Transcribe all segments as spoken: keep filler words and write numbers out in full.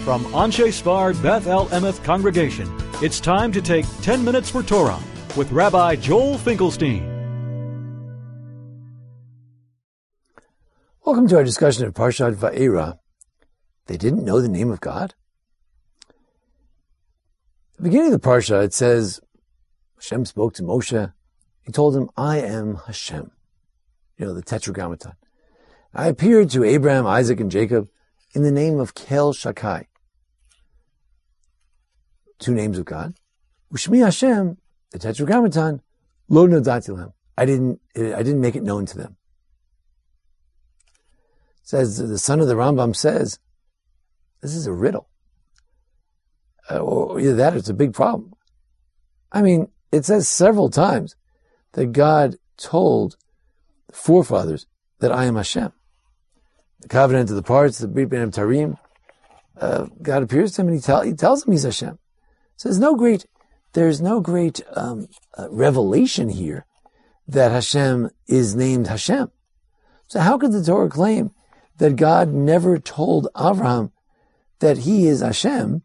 From Anshe Sfard Beth El Emeth Congregation, it's time to take ten minutes for Torah with Rabbi Joel Finkelstein. Welcome to our discussion of Parshat Va'era. They didn't know the name of God? At the beginning of the Parsha, it says, Hashem spoke to Moshe. He told him, I am Hashem. You know, the Tetragrammaton. I appeared to Abraham, Isaac, and Jacob in the name of Kel Shakai. Two names of God. Ushmi Hashem, the Tetragrammaton, Lo Nodati Lahem. I didn't, I didn't make it known to them. It says, the son of the Rambam says, this is a riddle. Uh, or either that or it's a big problem. I mean, it says several times that God told the forefathers that I am Hashem. The covenant of the parts, the Brit Bein Tarim, uh, God appears to him and he, tell, he tells him he's Hashem. So there's no great, there's no great um, uh, revelation here that Hashem is named Hashem. So how could the Torah claim that God never told Avraham that he is Hashem?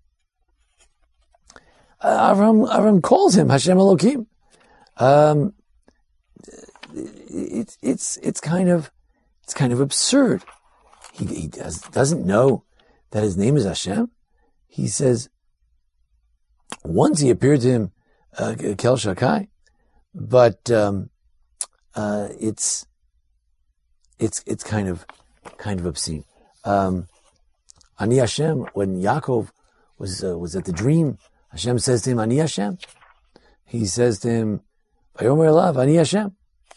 Uh, Avraham, Avraham calls him Hashem Elokim. Um, it's it's it's kind of it's kind of absurd. He he does, doesn't know that his name is Hashem. He says once he appeared to him, uh, Kel Shakai, but um, uh, it's it's it's kind of kind of obscene. Um, Ani Hashem, when Yaakov was uh, was at the dream, Hashem says to him, Ani Hashem. He says to him, Vayomer Elav, Ani Hashem.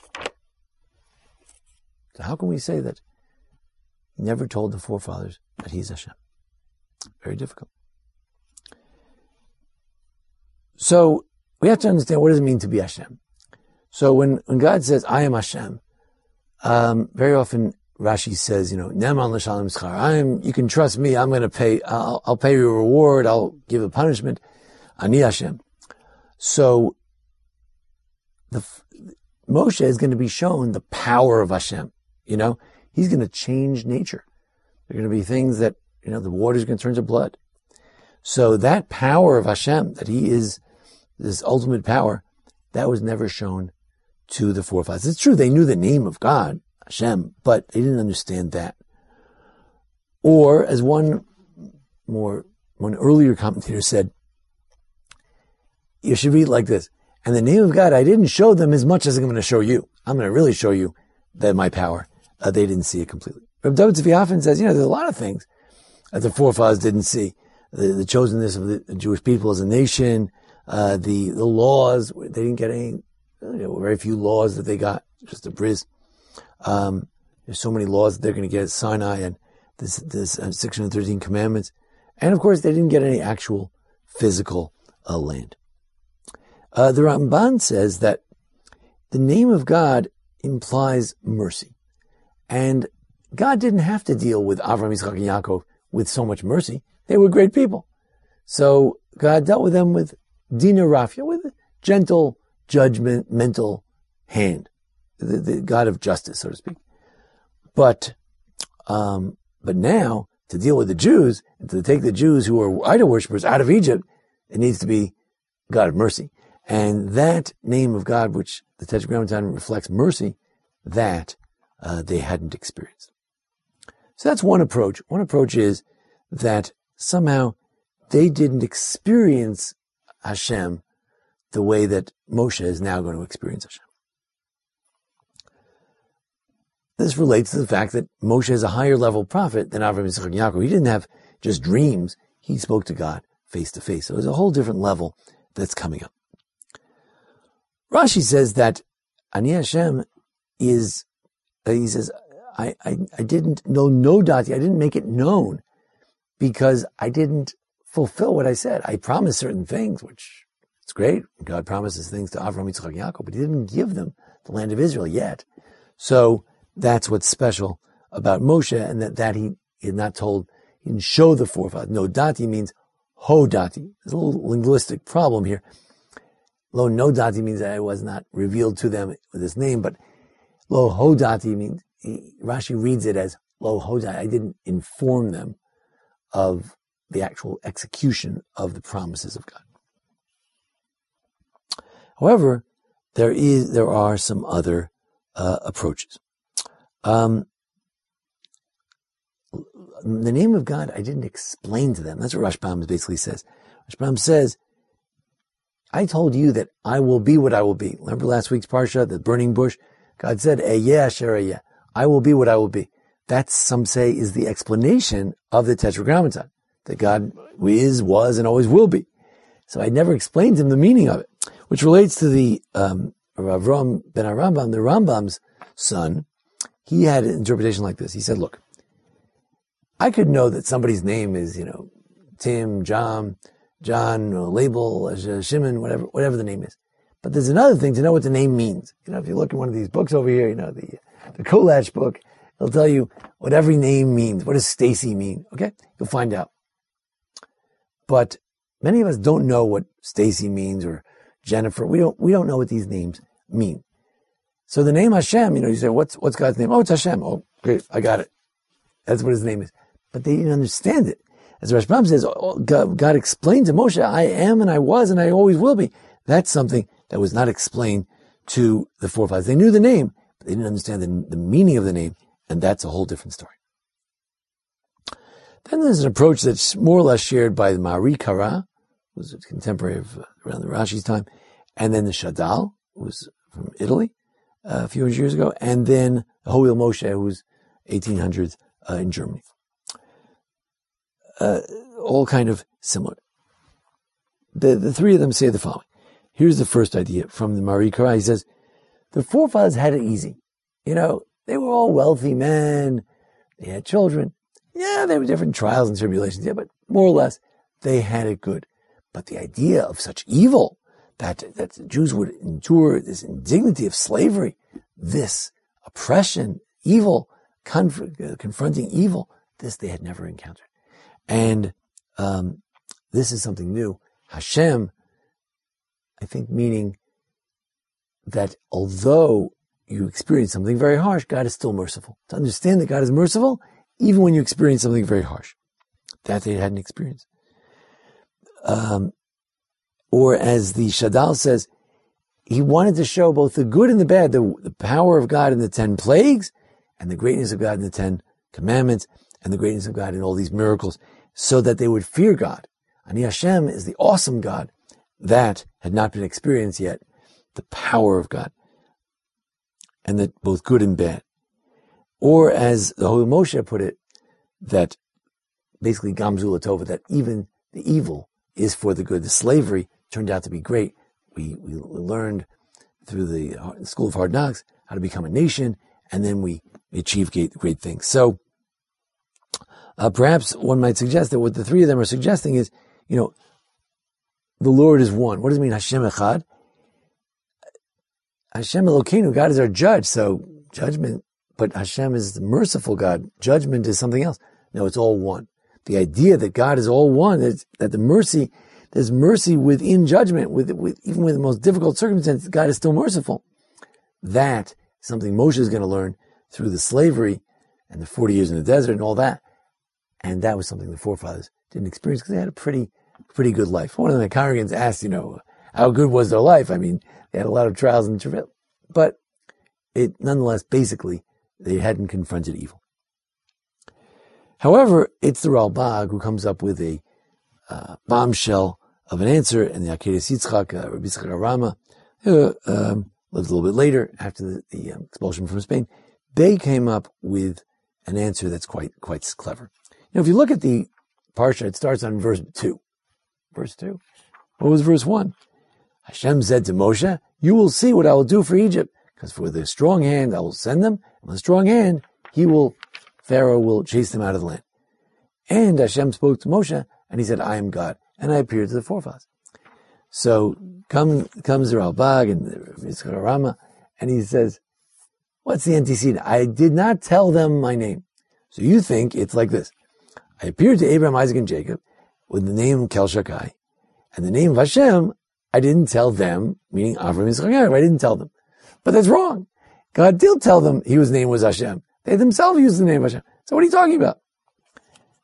So how can we say that he never told the forefathers that he's Hashem? Very difficult. So we have to understand, what does it mean to be Hashem? So when, when God says, I am Hashem, um, very often Rashi says, you know, Neman l'shalom schar. I'm, you can trust me. I'm going to pay, I'll, I'll pay you a reward. I'll give a punishment. Ani Hashem. So the, Moshe is going to be shown the power of Hashem. You know, he's going to change nature. There are going to be things that, you know, the water is going to turn to blood. So that power of Hashem, that he is this ultimate power, that was never shown to the forefathers. It's true, they knew the name of God, Hashem, but they didn't understand that. Or, as one more, one earlier commentator said, you should read it like this. And the name of God, I didn't show them as much as I'm going to show you. I'm going to really show you that my power. Uh, they didn't see it completely. Reb David Tzvi Hoffman says, you know, there's a lot of things that the forefathers didn't see. The, the chosenness of the Jewish people as a nation, uh, the, the laws, they didn't get any, you know, very few laws that they got, just a bris. Um, there's so many laws that they're going to get at Sinai and this, this uh, six hundred thirteen commandments. And of course, they didn't get any actual physical uh, land. Uh, the Ramban says that the name of God implies mercy. And God didn't have to deal with Avraham, Yitzchak, and Yaakov with so much mercy. They were great people. So God dealt with them with Dina Rafia, with a gentle, judgmental hand. The, the God of justice, so to speak. But, um, but now, to deal with the Jews, and to take the Jews who are idol worshippers out of Egypt, it needs to be God of mercy. And that name of God, which the Tetragrammaton reflects mercy, that uh, they hadn't experienced. So that's one approach. One approach is that somehow they didn't experience Hashem the way that Moshe is now going to experience Hashem. This relates to the fact that Moshe is a higher level prophet than Avraham, Yitzchak, and Yaakov. He didn't have just dreams. He spoke to God face to face. So there's a whole different level that's coming up. Rashi says that Ani Hashem is, uh, he says, I, I, I didn't know no dati. I didn't make it known because I didn't fulfill what I said. I promised certain things, which it's great. God promises things to Avraham, Yitzchak, and Yaakov, but he didn't give them the land of Israel yet. So that's what's special about Moshe, and that, that he, he had not told, he didn't show the forefathers. No dati means ho dati. There's a little linguistic problem here. Lo no dati means that it was not revealed to them with his name, but lo ho dati means, he, Rashi reads it as lo ho dati. I didn't inform them of the actual execution of the promises of God. However, there is there are some other uh, approaches. Um, the name of God, I didn't explain to them. That's what Rashbam basically says. Rashbam says, I told you that I will be what I will be. Remember last week's parsha, the burning bush? God said, Eyeh asher eyeh. I will be what I will be. That, some say, is the explanation of the Tetragrammaton, that God is, was, and always will be. So I never explained to him the meaning of it, which relates to the um, Avraham ben Rambam, the Rambam's son. He had an interpretation like this. He said, look, I could know that somebody's name is, you know, Tim, John, John, or Label, Shimon, whatever, whatever the name is. But there's another thing to know what the name means. You know, if you look at one of these books over here, you know, the, the Kolach book, it'll tell you what every name means. What does Stacy mean? Okay? You'll find out. But many of us don't know what Stacy means or Jennifer. We don't, we don't know what these names mean. So the name Hashem, you know, you say, what's, what's God's name? Oh, it's Hashem. Oh, great. I got it. That's what his name is. But they didn't understand it. As Rashbam says, God, God explained to Moshe, I am and I was and I always will be. That's something that was not explained to the forefathers. They knew the name, but they didn't understand the, the meaning of the name, and that's a whole different story. Then there's an approach that's more or less shared by the Mari Kara, who was a contemporary of uh, around the Rashi's time, and then the Shadal, who was from Italy uh, a few hundred years ago, and then Hoil Moshe, who was eighteen hundreds uh, in Germany. Uh, all kind of similar. The, the three of them say the following. Here's the first idea from the Mari Kara. He says, the forefathers had it easy. You know, they were all wealthy men. They had children. Yeah, there were different trials and tribulations. Yeah, but more or less, they had it good. But the idea of such evil, that, that the Jews would endure this indignity of slavery, this oppression, evil, conf- uh, confronting evil, this they had never encountered. And um, this is something new. Hashem, I think, meaning that although you experience something very harsh, God is still merciful. To understand that God is merciful, even when you experience something very harsh. That they hadn't experienced. Um, or as the Shadal says, he wanted to show both the good and the bad, the, the power of God in the ten plagues, and the greatness of God in the ten commandments, and the greatness of God in all these miracles, so that they would fear God. Ani Hashem is the awesome God that had not been experienced yet, the power of God, and that both good and bad. Or as the Holy Moshe put it, that basically Gamzu Latova, that even the evil is for the good. The slavery turned out to be great. We, we learned through the School of Hard Knocks how to become a nation, and then we achieve great, great things. So, Uh, perhaps one might suggest that what the three of them are suggesting is, you know, the Lord is one. What does it mean, Hashem Echad? Hashem Elokeinu, God is our judge, so judgment, but Hashem is the merciful God. Judgment is something else. No, it's all one. The idea that God is all one, is that the mercy, there's mercy within judgment, with, with even with the most difficult circumstances, God is still merciful. That is something Moshe is going to learn through the slavery and the forty years in the desert and all that. And that was something the forefathers didn't experience because they had a pretty, pretty good life. One of the congregants asked, you know, how good was their life? I mean, they had a lot of trials and travail, but it nonetheless, basically, they hadn't confronted evil. However, it's the Ralbag who comes up with a uh, bombshell of an answer, and the Akeres Yitzchak, uh, Rabbi Yitzchak Rama, who um, lived a little bit later after the, the um, expulsion from Spain. They came up with an answer that's quite, quite clever. You know, if you look at the parsha, it starts on verse two. Verse two. What was verse one? Hashem said to Moshe, you will see what I will do for Egypt, because for the strong hand I will send them, and with a strong hand he will, Pharaoh will chase them out of the land. And Hashem spoke to Moshe, and he said, I am God, and I appeared to the forefathers. So come, comes the Ralbag and the Yitzchak Rama, and he says, what's the antecedent? I did not tell them my name. So you think it's like this. I appeared to Abraham, Isaac, and Jacob with the name Kel Shakai, and the name of Hashem, I didn't tell them, meaning Avraham, Yitzchak, and Yaakov, I didn't tell them. But that's wrong. God did tell them his name was Hashem. They themselves used the name of Hashem. So what are you talking about?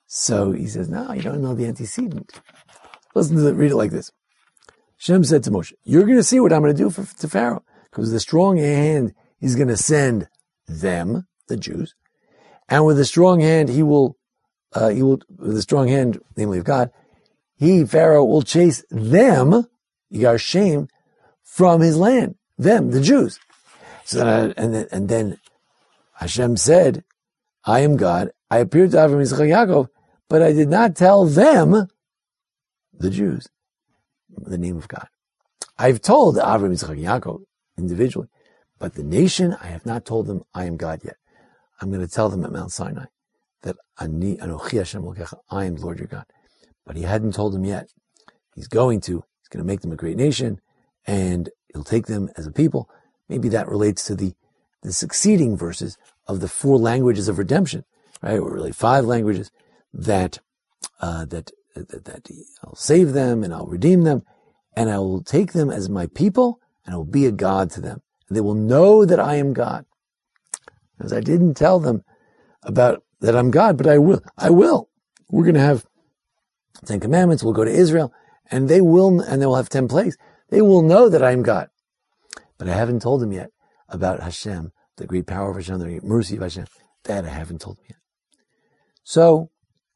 So he says, no, you don't know the antecedent. Listen to it, read it like this. Hashem said to Moshe, you're going to see what I'm going to do for, to Pharaoh, because with a strong hand, he's going to send them, the Jews, and with a strong hand, he will, uh, he will, with a strong hand, namely of God, he, Pharaoh, will chase them, Yigar Shem, from his land, them, the Jews. So then, and then, and then Hashem said, I am God. I appeared to Avraham, Yitzchak, Yaakov, but I did not tell them, the Jews, the name of God. I've told Avraham, Yitzchak, Yaakov individually, but the nation, I have not told them I am God yet. I'm going to tell them at Mount Sinai that Ani Anochi Hashem Elokecha, I am the Lord your God. But he hadn't told them yet. He's going to. He's going to make them a great nation, and he'll take them as a people. Maybe that relates to the, the succeeding verses of the four languages of redemption, right? Or really five languages that, uh, that, that, that I'll save them and I'll redeem them and I will take them as my people and I will be a God to them. And they will know that I am God. As I didn't tell them about that I'm God, but I will. I will. We're going to have Ten Commandments. We'll go to Israel and they will, and they will have ten plagues. They will know that I am God. But I haven't told them yet about Hashem, the great power of Hashem, the great mercy of Hashem. That I haven't told them yet. So,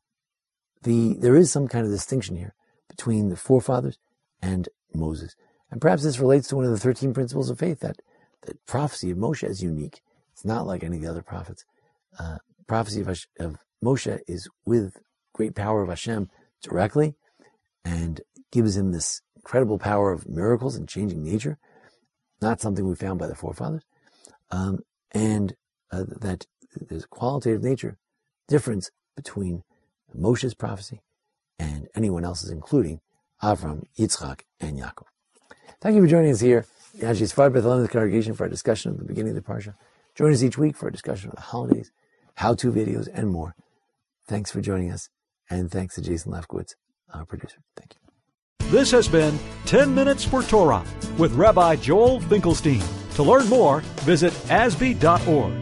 the there is some kind of distinction here between the forefathers and Moses. And perhaps this relates to one of the thirteen principles of faith, that the prophecy of Moshe is unique. It's not like any of the other prophets. Uh, prophecy of, Hash, of Moshe is with great power of Hashem directly and gives him this incredible power of miracles and changing nature. Not something we found by the forefathers. Um, and uh, that there's a qualitative nature difference between Moshe's prophecy and anyone else's, including Avram, Yitzchak, and Yaakov. Thank you for joining us here in Yashis Fard Beth Lehem congregation for our discussion of the beginning of the Parsha. Join us each week for a discussion of the holidays, how-to videos, and more. Thanks for joining us, and thanks to Jason Lefkowitz, our producer. Thank you. This has been ten minutes for Torah with Rabbi Joel Finkelstein. To learn more, visit A S B E dot org.